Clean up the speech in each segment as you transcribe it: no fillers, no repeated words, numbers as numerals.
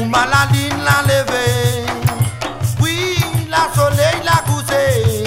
Maladine l'a levé, oui, la soleil l'a couché.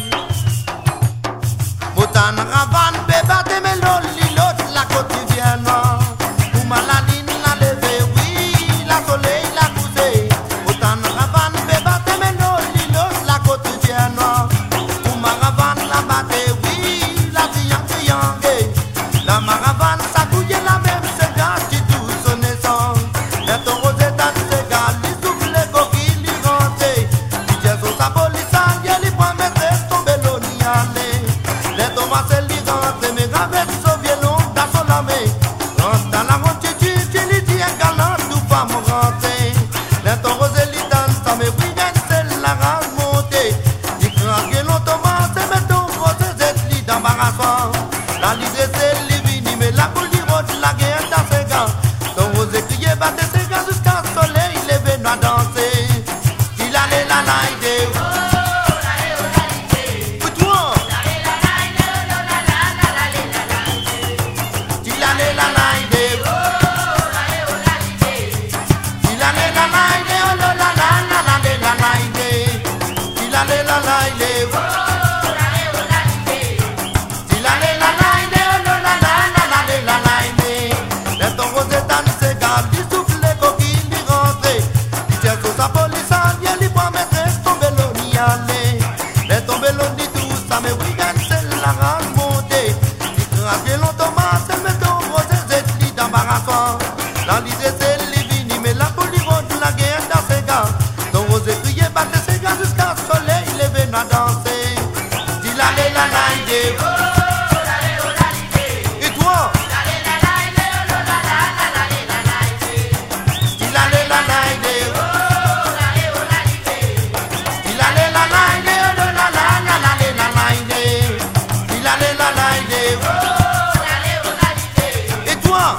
Motan ravan beba de melon l'autre la quotidienne. Maladine l'a levé, oui, la soleil l'a couché. Motan ravan beba de melon l'autre la quotidienne. Maravan la batte, oui, la triangle. La maravane ça couille la même c'est gars qui tout son naissance. Et ton rose dans ses gars, les souffles, les coquilles, les rentrées. Il tient sur sa police, il prend mettre tomber l'eau ni aller. Les tomates, les rentrées, mais avec ce violon dans son lamé. Dans la ronde, tu lui dis un galant, tout pas me rentrer. Les ton rose, les danse, ça me brille, c'est la rage montée. Il craint que l'on tombe, c'est mettre ton rose, c'est lit d'embarrassement. La lise, c'est livini, mais la boule de la guerre dans ses gants. Ton rose crié, battait ses gants jusqu'à ce soleil, il est venu à danser. Il allait la laïde. La lise c'est livini, mais la polyrone de la guerre dans ses gars. Donc vous criez, battez ses gars jusqu'à ce soleil, il est venu à danser. Il allait la laïde. Et toi? Il allait la laïde. Il allait la laïde. Il allait la laïde. Et toi?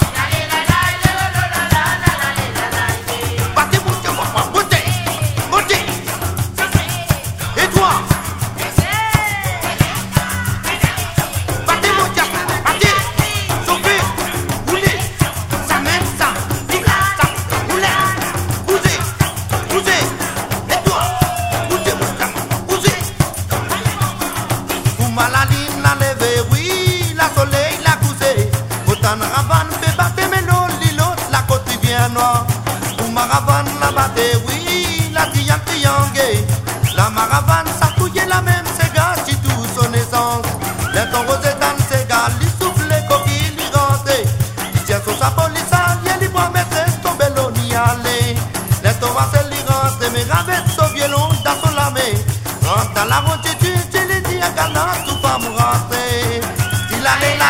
Maladine l'a levé, oui, la soleil l'a couché. Autant ravan fait battre melon, l'autre la quotidienne. Maravane la batte, oui, la triangle. La maravane ça couille la même, c'est gars qui tout son essence. Les ton rose dans ses gars, les souffles, les coquilles, les rentrées. Il tient sur sa police, il prend maîtresse, tomber l'eau ni aller. Les tomates, les rentrées, mais avec son violon dans son lamé. Rentre dans la ronde, tu les dis à galant, tout pas me rentrer. Il allait